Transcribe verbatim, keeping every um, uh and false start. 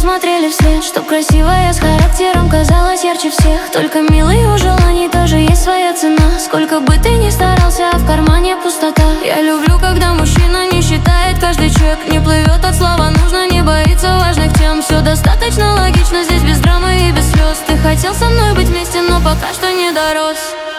смотрели вслед, чтоб красивая с характером казалась ярче всех. Только, милый, у желаний тоже есть своя цена. Сколько бы ты ни старался, а в кармане пустота. Я люблю, когда мужчина не считает каждый чек, не плывет от слова нужно, не боится важных тем. Все достаточно логично, здесь без драмы и без слез. Ты хотел со мной быть вместе, но пока что не дорос.